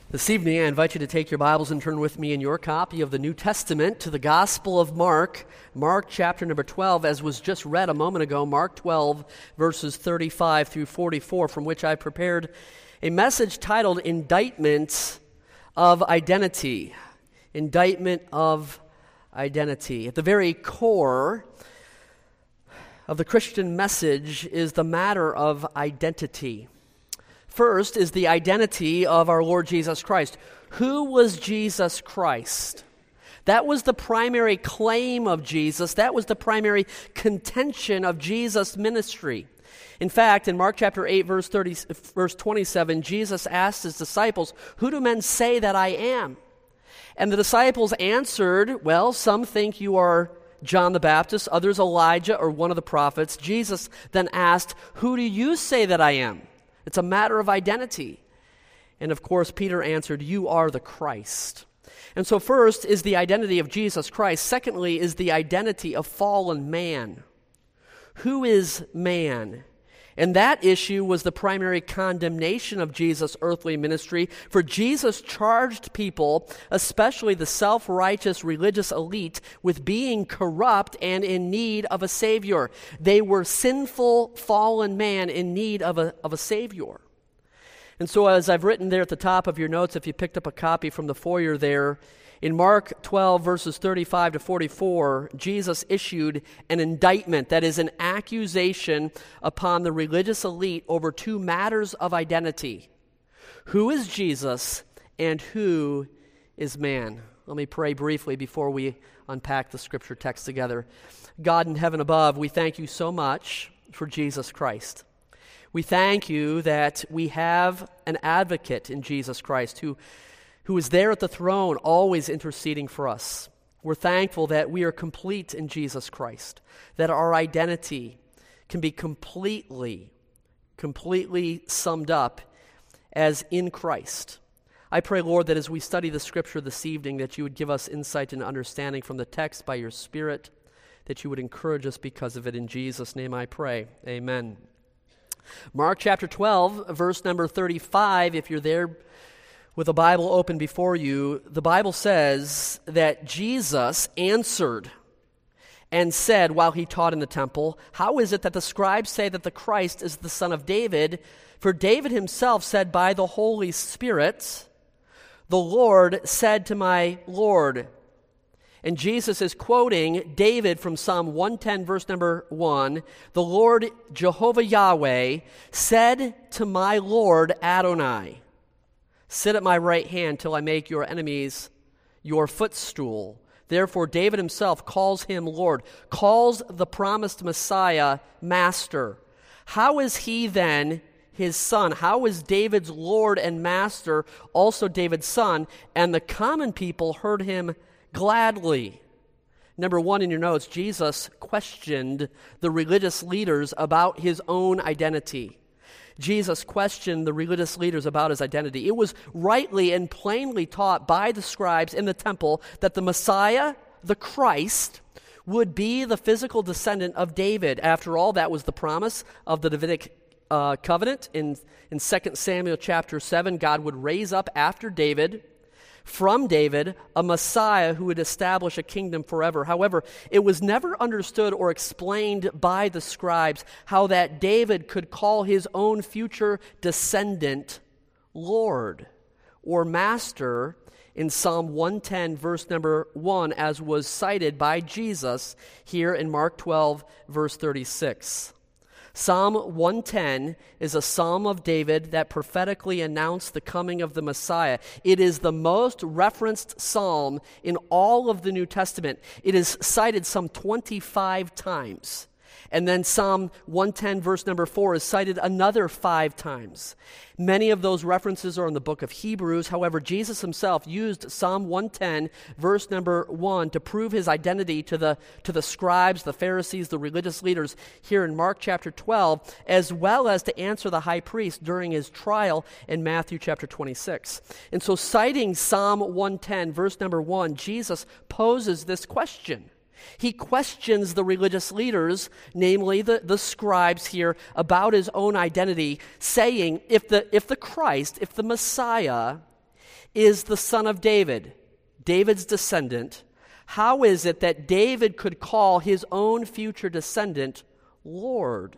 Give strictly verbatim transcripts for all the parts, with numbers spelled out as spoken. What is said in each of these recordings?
This evening, I invite you to take your Bibles and turn with me in your copy of the New Testament to the Gospel of Mark, Mark chapter number twelve, as was just read a moment ago, Mark twelve, verses thirty-five through forty-four, from which I prepared a message titled Indictment of Identity. Indictment of Identity. At the very core of the Christian message is the matter of identity. First is the identity of our Lord Jesus Christ. Who was Jesus Christ? That was the primary claim of Jesus. That was the primary contention of Jesus' ministry. In fact, in Mark chapter eight, verse thirty, verse twenty-seven, Jesus asked his disciples, "Who do men say that I am?" And the disciples answered, "Well, some think you are John the Baptist, others Elijah or one of the prophets." Jesus then asked, "Who do you say that I am?" It's a matter of identity. And of course, Peter answered, "You are the Christ." And so first is the identity of Jesus Christ. Secondly is the identity of fallen man. Who is man? And that issue was the primary condemnation of Jesus' earthly ministry, for Jesus charged people, especially the self-righteous religious elite, with being corrupt and in need of a Savior. They were sinful, fallen man in need of a, of a Savior. And so as I've written there at the top of your notes, if you picked up a copy from the foyer there, in Mark twelve, verses thirty-five to forty-four, Jesus issued an indictment, that is an accusation upon the religious elite over two matters of identity. Who is Jesus and who is man? Let me pray briefly before we unpack the scripture text together. God in heaven above, we thank you so much for Jesus Christ. We thank you that we have an advocate in Jesus Christ who who is there at the throne, always interceding for us. We're thankful that we are complete in Jesus Christ, that our identity can be completely, completely summed up as in Christ. I pray, Lord, that as we study the Scripture this evening, that you would give us insight and understanding from the text by your Spirit, that you would encourage us because of it. In Jesus' name I pray. Amen. Mark chapter twelve, verse number thirty-five, if you're there with a Bible open before you, the Bible says that Jesus answered and said while he taught in the temple, "How is it that the scribes say that the Christ is the son of David? For David himself said by the Holy Spirit, 'The Lord said to my Lord.'" And Jesus is quoting David from Psalm one ten, verse number one. "The Lord Jehovah Yahweh said to my Lord Adonai, 'Sit at my right hand till I make your enemies your footstool.' Therefore, David himself calls him Lord, calls the promised Messiah Master. How is he then his son? How is David's Lord and Master also David's son?" And the common people heard him gladly. Number one in your notes, Jesus questioned the religious leaders about his own identity. Jesus questioned the religious leaders about his identity. It was rightly and plainly taught by the scribes in the temple that the Messiah, the Christ, would be the physical descendant of David. After all, that was the promise of the Davidic uh, covenant. In, in Second Samuel chapter seven, God would raise up after David, from David, a Messiah who would establish a kingdom forever. However, it was never understood or explained by the scribes how that David could call his own future descendant Lord or Master in Psalm one ten, verse number one, as was cited by Jesus here in Mark twelve, verse thirty-six. Psalm one ten is a psalm of David that prophetically announced the coming of the Messiah. It is the most referenced psalm in all of the New Testament. It is cited some twenty-five times. And then Psalm one ten, verse number four, is cited another five times. Many of those references are in the book of Hebrews. However, Jesus himself used Psalm one ten, verse number one, to prove his identity to the, to the scribes, the Pharisees, the religious leaders here in Mark chapter twelve, as well as to answer the high priest during his trial in Matthew chapter twenty-six. And so citing Psalm one ten, verse number one, Jesus poses this question. He questions the religious leaders, namely the, the scribes here, about his own identity, saying, if the, if the Christ, if the Messiah is the son of David, David's descendant, how is it that David could call his own future descendant Lord?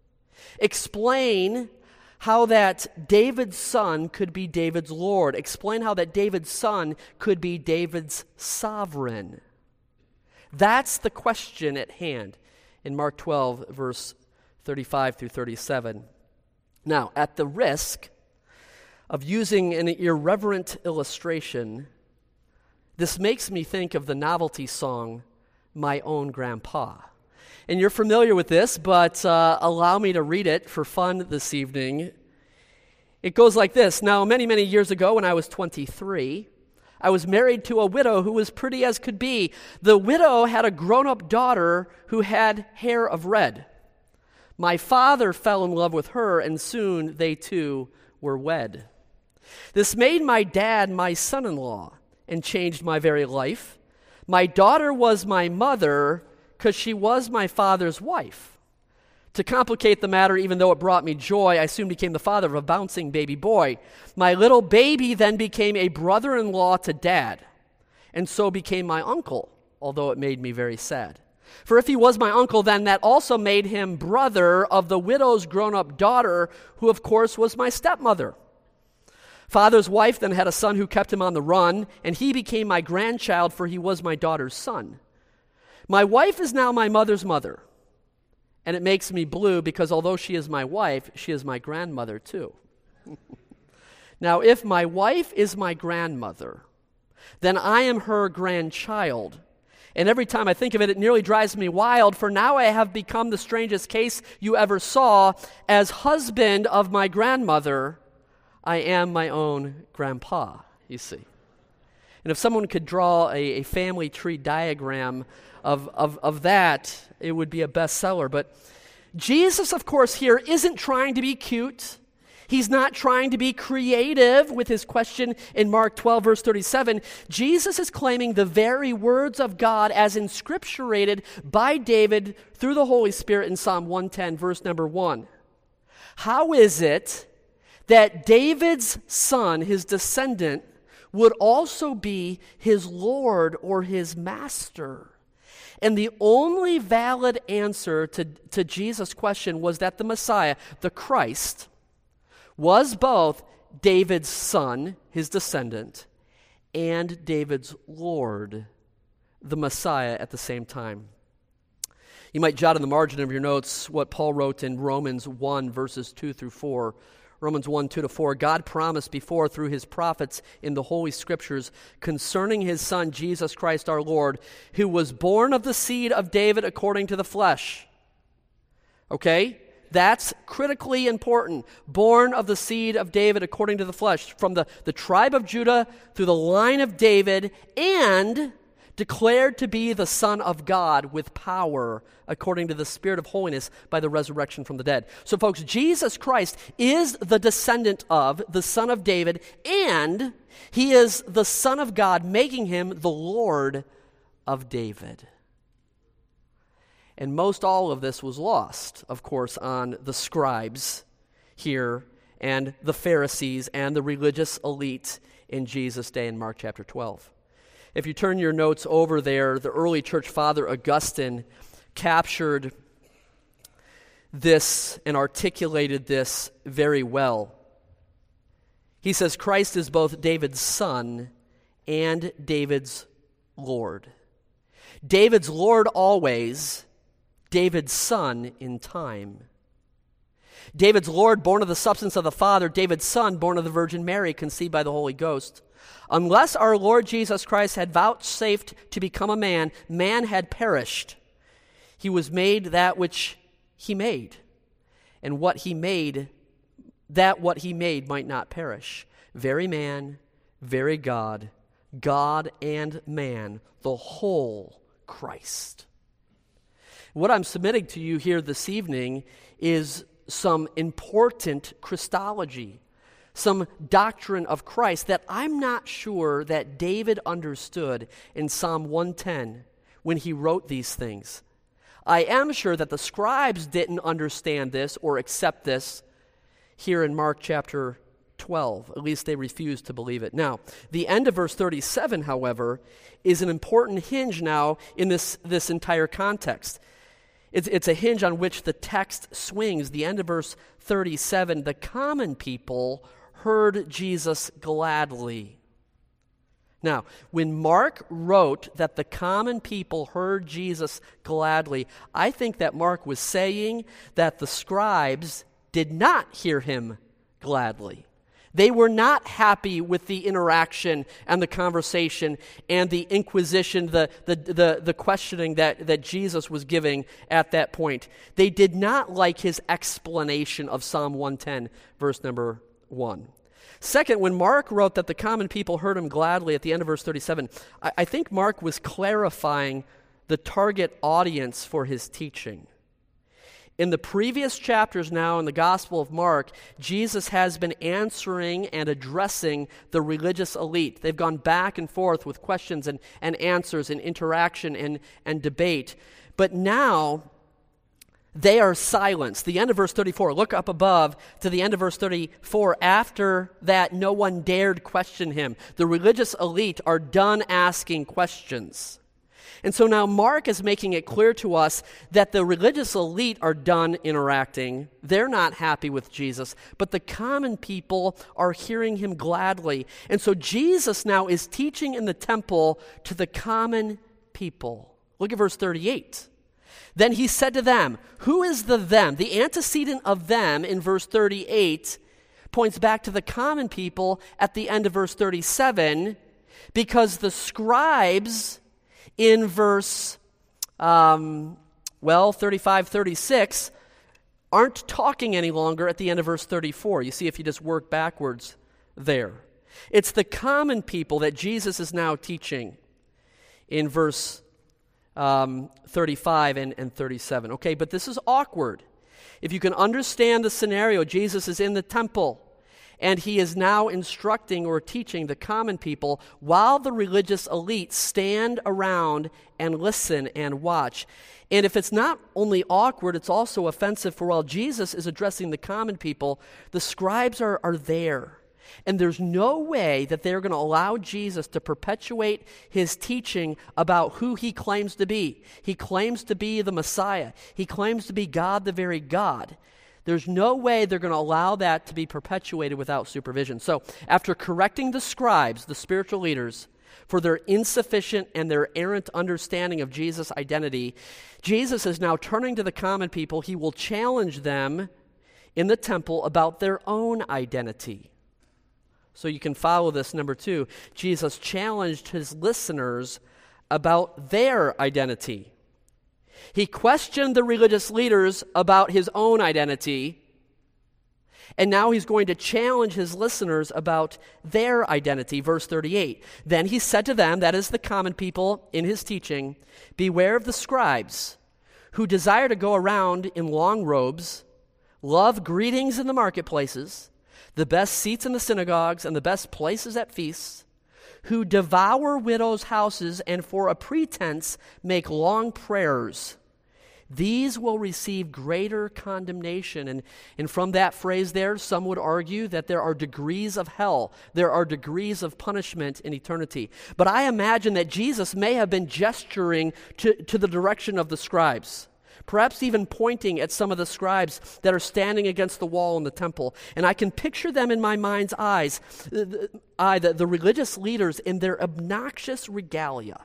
Explain how that David's son could be David's Lord. Explain how that David's son could be David's sovereign. That's the question at hand in Mark twelve, verse thirty-five through thirty-seven. Now, at the risk of using an irreverent illustration, this makes me think of the novelty song, My Own Grandpa. And you're familiar with this, but uh, allow me to read it for fun this evening. It goes like this. Now, many, many years ago, when I was twenty-three, I was married to a widow who was pretty as could be. The widow had a grown-up daughter who had hair of red. My father fell in love with her, and soon they too were wed. This made my dad my son-in-law and changed my very life. My daughter was my mother because she was my father's wife. To complicate the matter, even though it brought me joy, I soon became the father of a bouncing baby boy. My little baby then became a brother-in-law to Dad, and so became my uncle, although it made me very sad. For if he was my uncle, then that also made him brother of the widow's grown-up daughter, who of course was my stepmother. Father's wife then had a son who kept him on the run, and he became my grandchild, for he was my daughter's son. My wife is now my mother's mother, and it makes me blue because although she is my wife, she is my grandmother too. Now, if my wife is my grandmother, then I am her grandchild. And every time I think of it, it nearly drives me wild, for now I have become the strangest case you ever saw. As husband of my grandmother, I am my own grandpa, you see. And if someone could draw a, a family tree diagram of, of, of that, it would be a bestseller. But Jesus, of course, here isn't trying to be cute. He's not trying to be creative with his question in Mark twelve, verse thirty-seven. Jesus is claiming the very words of God as inscripturated by David through the Holy Spirit in Psalm one ten, verse number one. How is it that David's son, his descendant, would also be his Lord or his master? And the only valid answer to, to Jesus' question was that the Messiah, the Christ, was both David's son, his descendant, and David's Lord, the Messiah, at the same time. You might jot in the margin of your notes what Paul wrote in Romans one, verses two through four. Romans one, two to four, God promised before through his prophets in the Holy Scriptures concerning his Son, Jesus Christ our Lord, who was born of the seed of David according to the flesh. Okay? That's critically important. Born of the seed of David according to the flesh, from the, the tribe of Judah through the line of David, and declared to be the Son of God with power according to the Spirit of holiness by the resurrection from the dead. So folks, Jesus Christ is the descendant of the Son of David, and he is the Son of God, making him the Lord of David. And most all of this was lost, of course, on the scribes here and the Pharisees and the religious elite in Jesus' day in Mark chapter twelve. If you turn your notes over there, the early church father Augustine captured this and articulated this very well. He says, Christ is both David's son and David's Lord. David's Lord always, David's son in time. David's Lord, born of the substance of the Father, David's son, born of the Virgin Mary, conceived by the Holy Ghost. Unless our Lord Jesus Christ had vouchsafed to become a man, man had perished. He was made that which he made, and what he made, that what he made might not perish. Very man, very God, God and man, the whole Christ. What I'm submitting to you here this evening is some important Christology, some doctrine of Christ that I'm not sure that David understood in Psalm one ten when he wrote these things. I am sure that the scribes didn't understand this or accept this here in Mark chapter twelve. At least they refuse to believe it. Now, the end of verse thirty-seven, however, is an important hinge now in this, this entire context. It's, it's a hinge on which the text swings. The end of verse thirty-seven, the common people heard Jesus gladly. Now, when Mark wrote that the common people heard Jesus gladly, I think that Mark was saying that the scribes did not hear him gladly. They were not happy with the interaction and the conversation and the inquisition, the, the, the, the questioning that, that Jesus was giving at that point. They did not like his explanation of Psalm one ten, verse number one. Second, when Mark wrote that the common people heard him gladly at the end of verse thirty-seven, I, I think Mark was clarifying the target audience for his teaching. In the previous chapters now in the Gospel of Mark, Jesus has been answering and addressing the religious elite. They've gone back and forth with questions and, and answers and interaction and, and debate. But now, they are silenced. The end of verse thirty-four, look up above to the end of verse thirty-four. After that, no one dared question him. The religious elite are done asking questions. And so now Mark is making it clear to us that the religious elite are done interacting. They're not happy with Jesus, but the common people are hearing him gladly. And so Jesus now is teaching in the temple to the common people. Look at verse thirty-eight. Then he said to them, who is the them? The antecedent of them in verse thirty-eight points back to the common people at the end of verse thirty-seven, because the scribes in verse, um, well, thirty-five, thirty-six, aren't talking any longer at the end of verse thirty-four. You see, if you just work backwards there. It's the common people that Jesus is now teaching in verse Um, thirty-five and, and thirty-seven. Okay, but this is awkward. If you can understand the scenario, Jesus is in the temple, and he is now instructing or teaching the common people while the religious elite stand around and listen and watch. And if it's not only awkward, it's also offensive, for while Jesus is addressing the common people, the scribes are, are there. And there's no way that they're going to allow Jesus to perpetuate his teaching about who he claims to be. He claims to be the Messiah. He claims to be God, the very God. There's no way they're going to allow that to be perpetuated without supervision. So after correcting the scribes, the spiritual leaders, for their insufficient and their errant understanding of Jesus' identity, Jesus is now turning to the common people. He will challenge them in the temple about their own identity. So you can follow this. Number two, Jesus challenged his listeners about their identity. He questioned the religious leaders about his own identity, and now he's going to challenge his listeners about their identity. Verse thirty-eight, then he said to them, that is the common people in his teaching, beware of the scribes who desire to go around in long robes, love greetings in the marketplaces, the best seats in the synagogues and the best places at feasts, who devour widows' houses and for a pretense make long prayers. These will receive greater condemnation. And, and from that phrase there, some would argue that there are degrees of hell. There are degrees of punishment in eternity. But I imagine that Jesus may have been gesturing to, to the direction of the scribes, perhaps even pointing at some of the scribes that are standing against the wall in the temple. And I can picture them in my mind's eyes, the, eye, the, the religious leaders in their obnoxious regalia.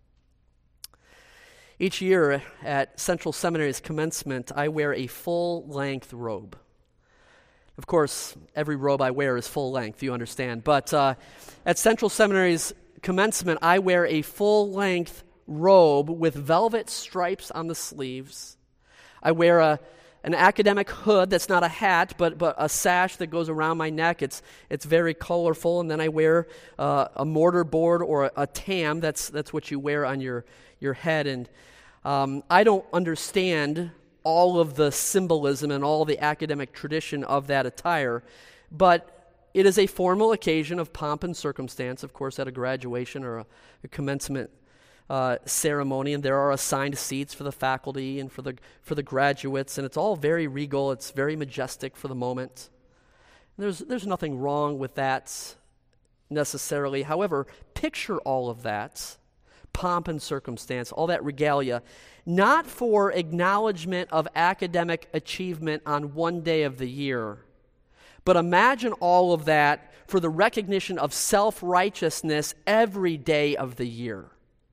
Each year at Central Seminary's commencement, I wear a full-length robe. Of course, every robe I wear is full-length, you understand. But uh, at Central Seminary's commencement, I wear a full-length robe with velvet stripes on the sleeves. I wear a an academic hood that's not a hat, but but a sash that goes around my neck. It's it's very colorful, and then I wear uh, a mortar board or a, a tam. That's that's what you wear on your your head. And um, I don't understand all of the symbolism and all the academic tradition of that attire, but it is a formal occasion of pomp and circumstance, of course, at a graduation or a, a commencement Uh, ceremony, and there are assigned seats for the faculty and for the for the graduates, and it's all very regal. It's very majestic for the moment. There's, there's nothing wrong with that necessarily. However, picture all of that, pomp and circumstance, all that regalia, not for acknowledgement of academic achievement on one day of the year, but imagine all of that for the recognition of self-righteousness every day of the year,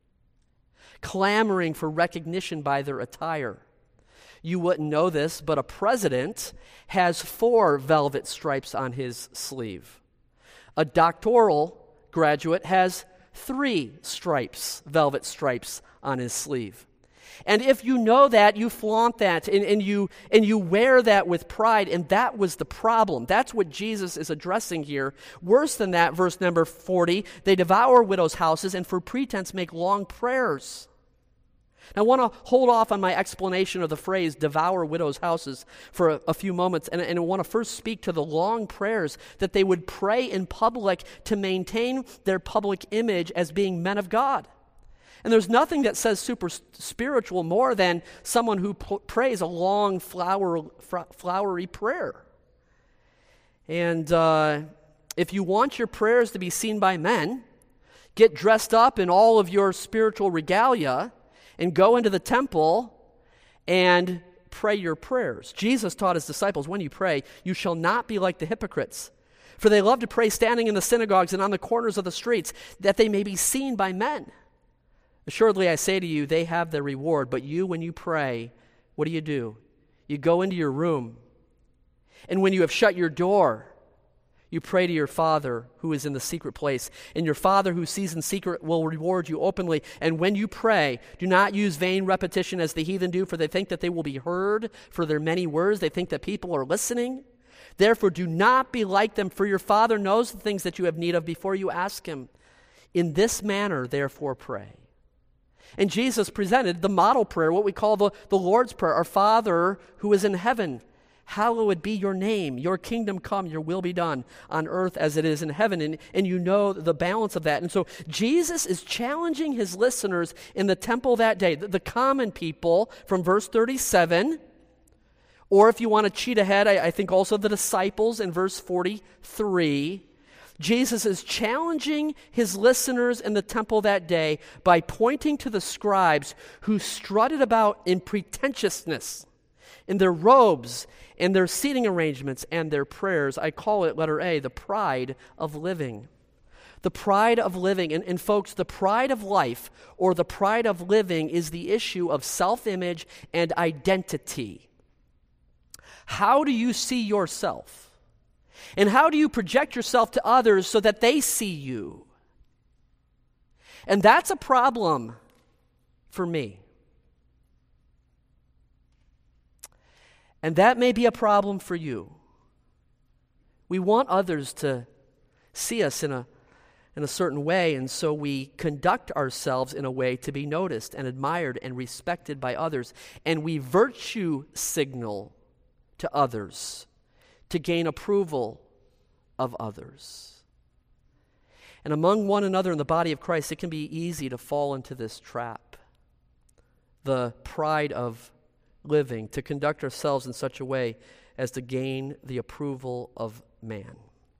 clamoring for recognition by their attire. You wouldn't know this, but a president has four velvet stripes on his sleeve. A doctoral graduate has three stripes, velvet stripes on his sleeve. And if you know that, you flaunt that, and, and you and you wear that with pride, and that was the problem. That's what Jesus is addressing here. Worse than that, verse number forty, they devour widows' houses and for pretense make long prayers. Now, I want to hold off on my explanation of the phrase devour widows' houses for a, a few moments, and, and I want to first speak to the long prayers that they would pray in public to maintain their public image as being men of God. And there's nothing that says super spiritual more than someone who p- prays a long, flower, fr- flowery prayer. And uh, if you want your prayers to be seen by men, get dressed up in all of your spiritual regalia and go into the temple and pray your prayers. Jesus taught his disciples, when you pray, you shall not be like the hypocrites, for they love to pray standing in the synagogues and on the corners of the streets, that they may be seen by men. Assuredly, I say to you, they have their reward. But you, when you pray, what do you do? You go into your room, and when you have shut your door, you pray to your Father who is in the secret place. And your Father who sees in secret will reward you openly. And when you pray, do not use vain repetition as the heathen do, for they think that they will be heard for their many words. They think that people are listening. Therefore, do not be like them, for your Father knows the things that you have need of before you ask him. In this manner, therefore, pray. And Jesus presented the model prayer, what we call the, the Lord's Prayer. Our Father who is in heaven, hallowed be your name. Your kingdom come, your will be done on earth as it is in heaven. And, and you know the balance of that. And so Jesus is challenging his listeners in the temple that day, the, the common people from verse thirty-seven. Or if you want to cheat ahead, I, I think also the disciples in verse forty-three. Jesus is challenging his listeners in the temple that day by pointing to the scribes who strutted about in pretentiousness, in their robes, in their seating arrangements, and their prayers. I call it, letter A, the pride of living. The pride of living. And, and folks, the pride of life or the pride of living is the issue of self-image and identity. How do you see yourself? And how do you project yourself to others so that they see you? And that's a problem for me. And that may be a problem for you. We want others to see us in a, in a certain way, and so we conduct ourselves in a way to be noticed and admired and respected by others. And we virtue signal to others to gain approval of others. And among one another in the body of Christ, it can be easy to fall into this trap. The pride of living, to conduct ourselves in such a way as to gain the approval of man.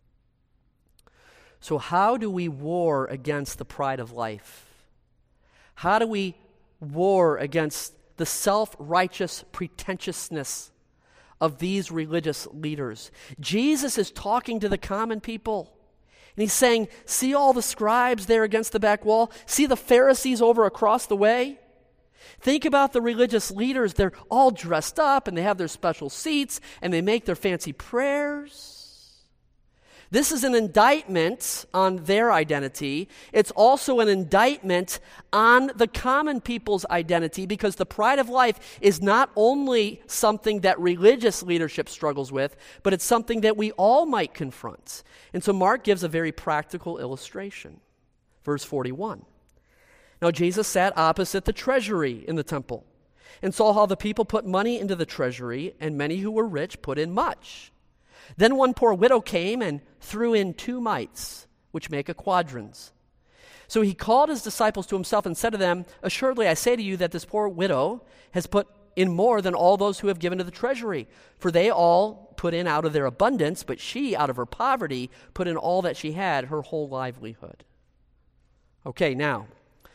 So how do we war against the pride of life? How do we war against the self-righteous pretentiousness of these religious leaders? Jesus is talking to the common people. And he's saying, see all the scribes there against the back wall? See the Pharisees over across the way? Think about the religious leaders. They're all dressed up and they have their special seats and they make their fancy prayers. This is an indictment on their identity. It's also an indictment on the common people's identity, because the pride of life is not only something that religious leadership struggles with, but it's something that we all might confront. And so Mark gives a very practical illustration. Verse forty-one. Now Jesus sat opposite the treasury in the temple and saw how the people put money into the treasury, and many who were rich put in much. Then one poor widow came and threw in two mites, which make a quadrans. So he called his disciples to himself and said to them, assuredly I say to you that this poor widow has put in more than all those who have given to the treasury. For they all put in out of their abundance, but she, out of her poverty, put in all that she had, her whole livelihood. Okay, now,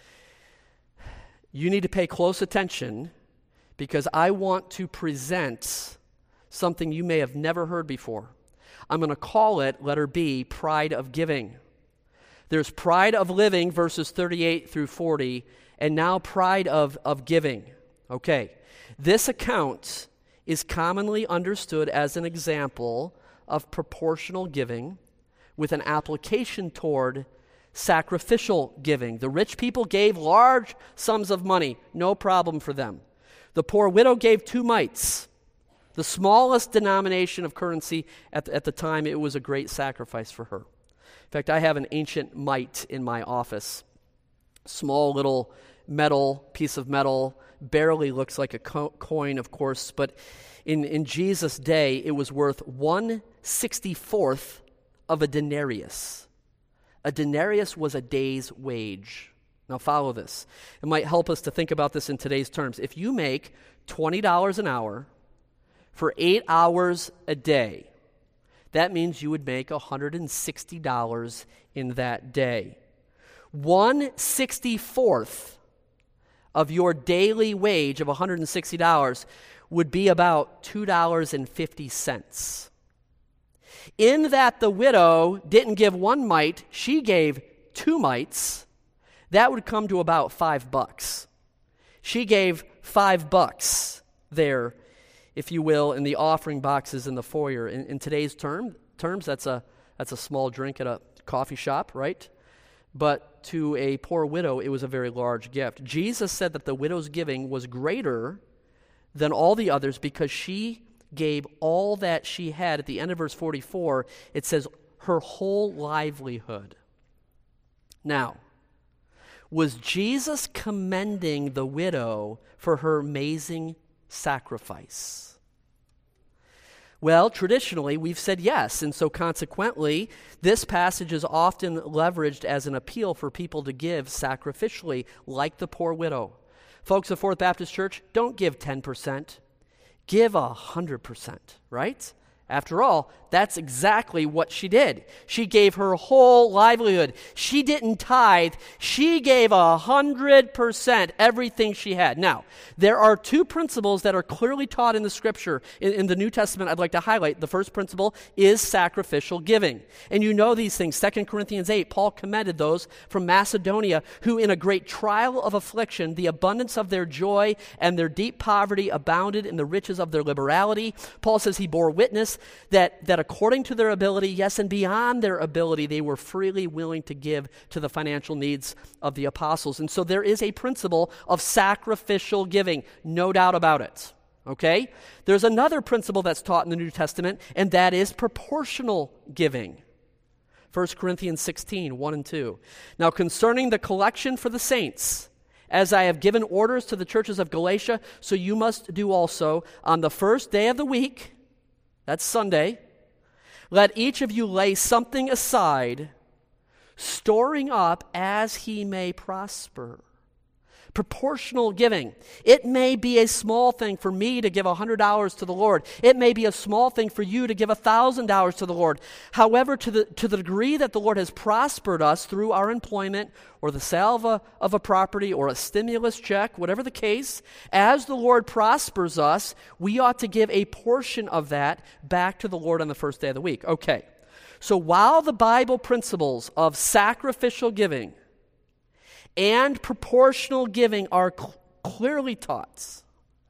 you need to pay close attention because I want to present something you may have never heard before. I'm going to call it, letter B, pride of giving. There's pride of living, verses thirty-eight through forty, and now pride of, of giving. Okay, this account is commonly understood as an example of proportional giving with an application toward sacrificial giving. The rich people gave large sums of money, no problem for them. The poor widow gave two mites, the smallest denomination of currency at the, at the time. It was a great sacrifice for her. In fact, I have an ancient mite in my office, small little metal, piece of metal, barely looks like a co- coin, of course, but in, in Jesus' day, it was worth one sixty-fourth of a denarius. A denarius was a day's wage. Now follow this. It might help us to think about this in today's terms. If you make twenty dollars an hour for eight hours a day, that means you would make one hundred sixty dollars in that day. one sixty-fourth of your daily wage of one hundred sixty dollars would be about two dollars and fifty cents. In that the widow didn't give one mite, she gave two mites. That would come to about five bucks. She gave five bucks there, if you will, in the offering boxes in the foyer. In, in today's term, terms, that's a that's a small drink at a coffee shop, right? But to a poor widow, it was a very large gift. Jesus said that the widow's giving was greater than all the others because she gave all that she had. At the end of verse forty-four, it says her whole livelihood. Now, was Jesus commending the widow for her amazing sacrifice? Well, traditionally, we've said yes, and so consequently, this passage is often leveraged as an appeal for people to give sacrificially, like the poor widow. Folks of Fourth Baptist Church, don't give ten percent. Give one hundred percent, right? After all, that's exactly what she did. She gave her whole livelihood. She didn't tithe. She gave one hundred percent, everything she had. Now, there are two principles that are clearly taught in the Scripture in, in the New Testament I'd like to highlight. The first principle is sacrificial giving. And you know these things. Second Corinthians eight, Paul commended those from Macedonia who in a great trial of affliction, the abundance of their joy and their deep poverty abounded in the riches of their liberality. Paul says he bore witness that, that according to their ability, yes, and beyond their ability, they were freely willing to give to the financial needs of the apostles. And so there is a principle of sacrificial giving, no doubt about it, okay? There's another principle that's taught in the New Testament, and that is proportional giving. First Corinthians sixteen, one and two. Now concerning the collection for the saints, as I have given orders to the churches of Galatia, so you must do also on the first day of the week. That's Sunday. Let each of you lay something aside, storing up as he may prosper. Proportional giving. It may be a small thing for me to give one hundred dollars to the Lord. It may be a small thing for you to give one thousand dollars to the Lord. However, to the, to the degree that the Lord has prospered us through our employment or the sale of a, of a property or a stimulus check, whatever the case, as the Lord prospers us, we ought to give a portion of that back to the Lord on the first day of the week. Okay, so while the Bible principles of sacrificial giving and proportional giving are cl- clearly taught,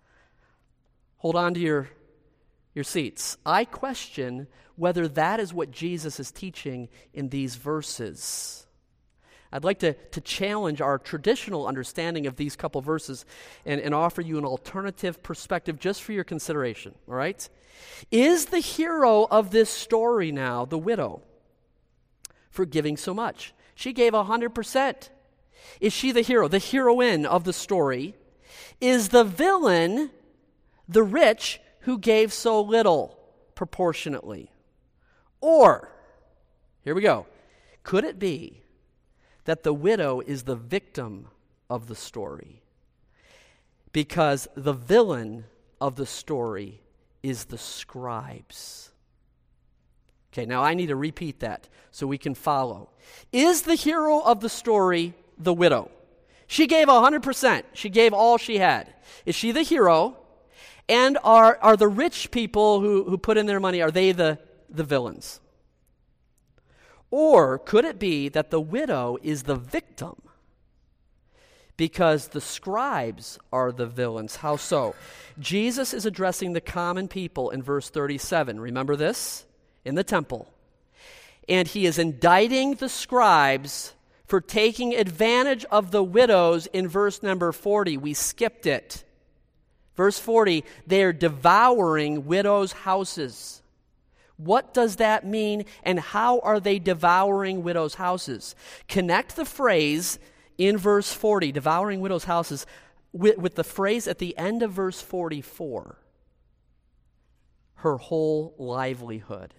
hold on to your, your seats. I question whether that is what Jesus is teaching in these verses. I'd like to, to challenge our traditional understanding of these couple verses and, and offer you an alternative perspective just for your consideration, all right? Is the hero of this story now the widow for giving so much? She gave one hundred percent. Is she the hero, the heroine of the story? Is the villain the rich who gave so little proportionately? Or, here we go, could it be that the widow is the victim of the story? because the villain of the story is the scribes. Okay, now I need to repeat that so we can follow. Is the hero of the story the widow? She gave one hundred percent. She gave all she had. Is she the hero? And are, are the rich people who, who put in their money, are they the, the villains? Or could it be that the widow is the victim because the scribes are the villains? How so? Jesus is addressing the common people in verse thirty-seven. Remember this? In the temple. And he is indicting the scribes for taking advantage of the widows in verse number forty. We skipped it. Verse forty, they are devouring widows' houses. What does that mean, and how are they devouring widows' houses? Connect the phrase in verse forty, devouring widows' houses, with, with the phrase at the end of verse forty-four, her whole livelihood.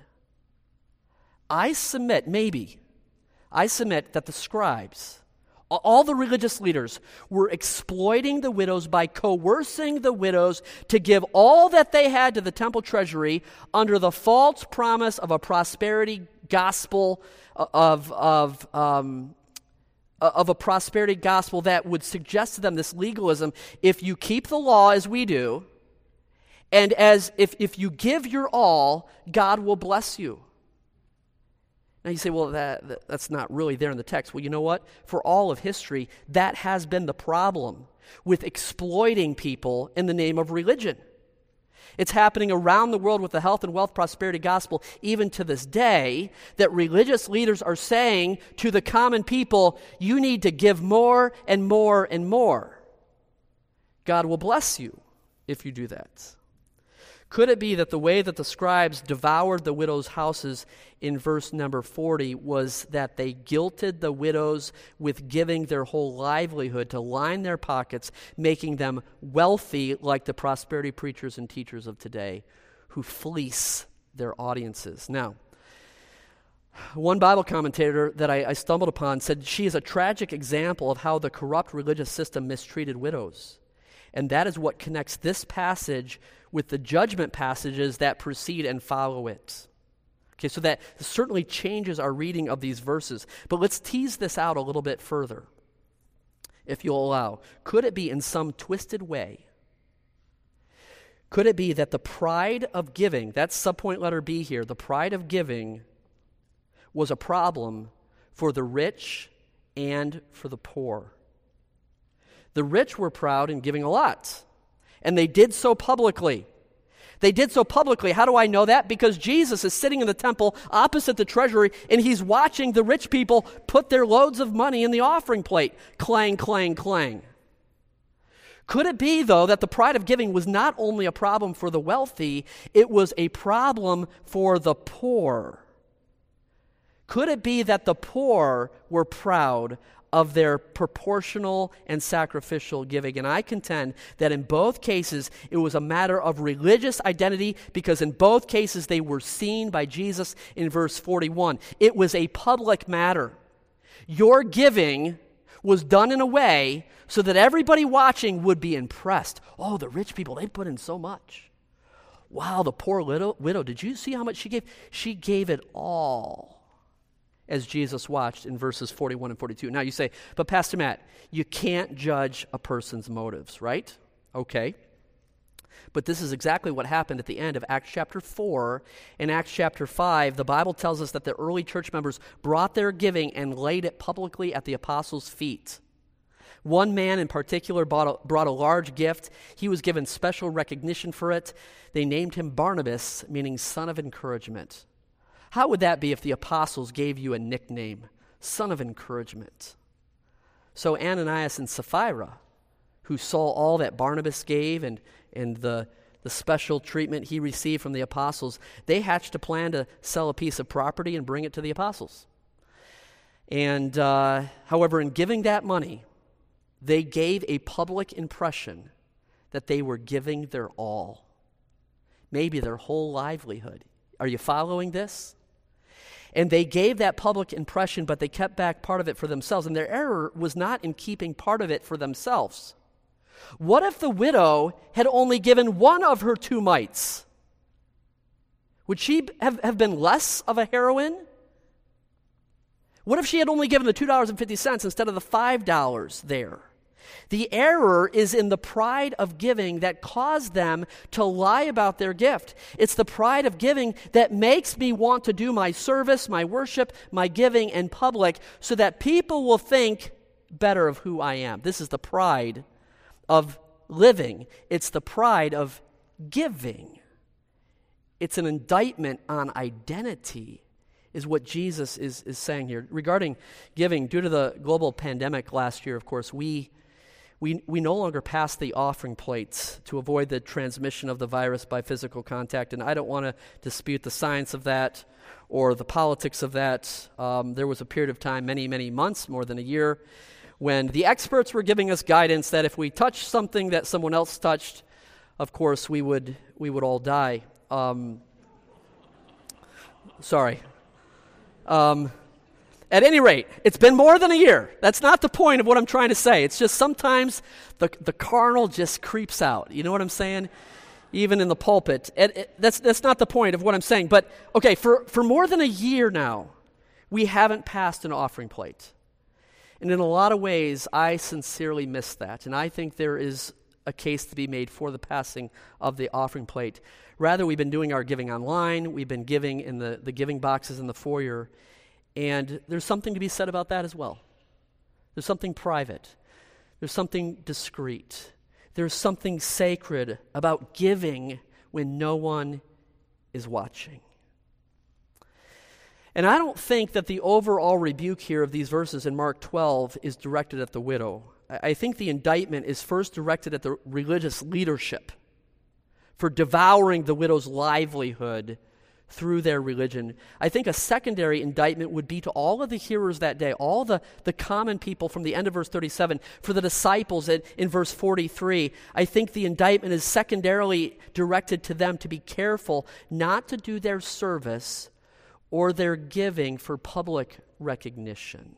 I submit, maybe, I submit that the scribes, all the religious leaders, were exploiting the widows by coercing the widows to give all that they had to the temple treasury under the false promise of a prosperity gospel of, of, um, of a prosperity gospel that would suggest to them this legalism. If you keep the law as we do, and as if, if you give your all, God will bless you. Now you say, well, that, that that's not really there in the text. Well, you know what? For all of history, that has been the problem with exploiting people in the name of religion. It's happening around the world with the health and wealth prosperity gospel, even to this day, that religious leaders are saying to the common people, you need to give more and more and more. God will bless you if you do that. Could it be that the way that the scribes devoured the widows' houses in verse number forty was that they guilted the widows with giving their whole livelihood to line their pockets, making them wealthy like the prosperity preachers and teachers of today who fleece their audiences? Now, one Bible commentator that I, I stumbled upon said she is a tragic example of how the corrupt religious system mistreated widows. And that is what connects this passage with the judgment passages that precede and follow it. Okay, so that certainly changes our reading of these verses. But let's tease this out a little bit further, if you'll allow. Could it be in some twisted way? Could it be that the pride of giving, that's subpoint letter B here, the pride of giving was a problem for the rich and for the poor? The rich were proud in giving a lot, and they did so publicly. They did so publicly. How do I know that? Because Jesus is sitting in the temple opposite the treasury, and he's watching the rich people put their loads of money in the offering plate. Clang, clang, clang. Could it be, though, that the pride of giving was not only a problem for the wealthy, it was a problem for the poor? Could it be that the poor were proud of their proportional and sacrificial giving? And I contend that in both cases, it was a matter of religious identity, because in both cases, they were seen by Jesus in verse forty-one. It was a public matter. Your giving was done in a way so that everybody watching would be impressed. Oh, the rich people, they put in so much. Wow, the poor widow, widow, did you see how much she gave? She gave it all, as Jesus watched in verses forty-one and forty-two. Now you say, but Pastor Matt, you can't judge a person's motives, right? Okay. But this is exactly what happened at the end of Acts chapter four. In Acts chapter five, the Bible tells us that the early church members brought their giving and laid it publicly at the apostles' feet. One man in particular brought a, brought a large gift. He was given special recognition for it. They named him Barnabas, meaning son of encouragement. How would that be if the apostles gave you a nickname, son of encouragement? So Ananias and Sapphira, who saw all that Barnabas gave and, and the, the special treatment he received from the apostles, they hatched a plan to sell a piece of property and bring it to the apostles. And uh, however, in giving that money, they gave a public impression that they were giving their all, maybe their whole livelihood. Are you following this? And they gave that public impression, but they kept back part of it for themselves. And their error was not in keeping part of it for themselves. What if the widow had only given one of her two mites? Would she have, have been less of a heroine? What if she had only given the two dollars and fifty cents instead of the five dollars there? The error is in the pride of giving that caused them to lie about their gift. It's the pride of giving that makes me want to do my service, my worship, my giving in public so that people will think better of who I am. This is the pride of living. It's the pride of giving. It's an indictment on identity, is what Jesus is, is saying here. Regarding giving, due to the global pandemic last year, of course, we We we no longer pass the offering plates to avoid the transmission of the virus by physical contact, and I don't want to dispute the science of that or the politics of that. Um, there was a period of time, many, many months, more than a year, when the experts were giving us guidance that if we touched something that someone else touched, of course, we would we would all die. Um, sorry. Um At any rate, it's been more than a year. That's not the point of what I'm trying to say. It's just sometimes the the carnal just creeps out. You know what I'm saying? Even in the pulpit. It, it, that's that's not the point of what I'm saying. But, okay, for, for more than a year now, we haven't passed an offering plate. And in a lot of ways, I sincerely miss that. And I think there is a case to be made for the passing of the offering plate. Rather, we've been doing our giving online. We've been giving in the, the giving boxes in the foyer. And there's something to be said about that as well. There's something private. There's something discreet. There's something sacred about giving when no one is watching. And I don't think that the overall rebuke here of these verses in Mark twelve is directed at the widow. I think the indictment is first directed at the religious leadership for devouring the widow's livelihood through their religion. I think a secondary indictment would be to all of the hearers that day, all the, the common people from the end of verse thirty-seven, for the disciples in, in verse forty-three. I think the indictment is secondarily directed to them to be careful not to do their service or their giving for public recognition.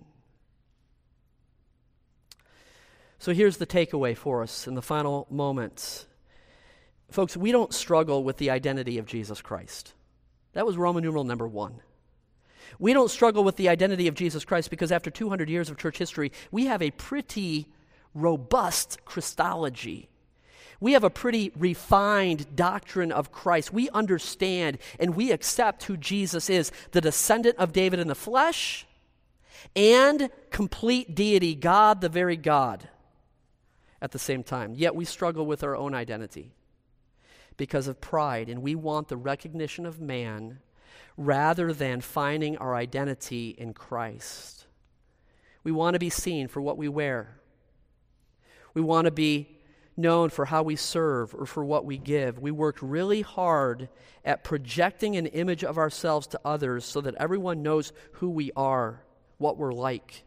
So here's the takeaway for us in the final moments. Folks, we don't struggle with the identity of Jesus Christ. That was Roman numeral number one. We don't struggle with the identity of Jesus Christ because after two hundred years of church history, we have a pretty robust Christology. We have a pretty refined doctrine of Christ. We understand and we accept who Jesus is, the descendant of David in the flesh and complete deity, God, the very God, at the same time. Yet we struggle with our own identity because of pride, and we want the recognition of man rather than finding our identity in Christ. We want to be seen for what we wear. We want to be known for how we serve or for what we give. We work really hard at projecting an image of ourselves to others so that everyone knows who we are, what we're like.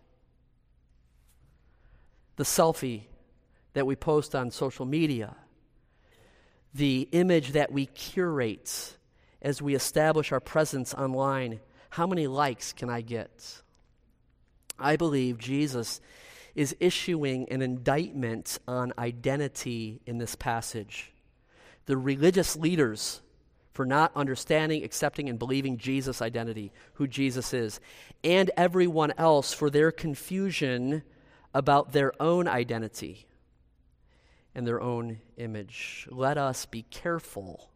The selfie that we post on social media, the image that we curate as we establish our presence online. How many likes can I get? I believe Jesus is issuing an indictment on identity in this passage. The religious leaders for not understanding, accepting, and believing Jesus' identity, who Jesus is, and everyone else for their confusion about their own identity and their own image. Let us be careful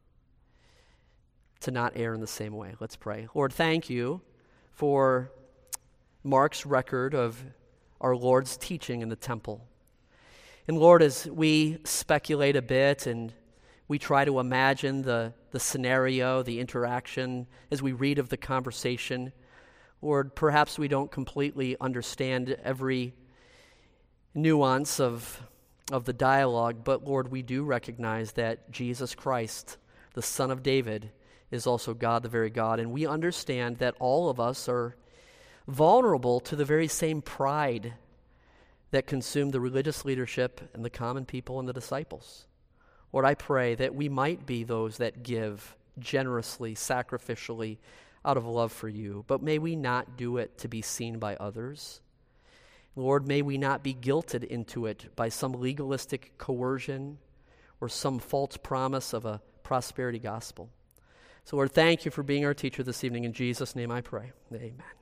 to not err in the same way. Let's pray. Lord, thank you for Mark's record of our Lord's teaching in the temple. And Lord, as we speculate a bit and we try to imagine the, the scenario, the interaction, as we read of the conversation, Lord, perhaps we don't completely understand every nuance of of the dialogue, but Lord, we do recognize that Jesus Christ, the Son of David, is also God, the very God, and we understand that all of us are vulnerable to the very same pride that consumed the religious leadership and the common people and the disciples. Lord, I pray that we might be those that give generously, sacrificially, out of love for you, but may we not do it to be seen by others. Lord, may we not be guilted into it by some legalistic coercion or some false promise of a prosperity gospel. So, Lord, thank you for being our teacher this evening. In Jesus' name I pray. Amen.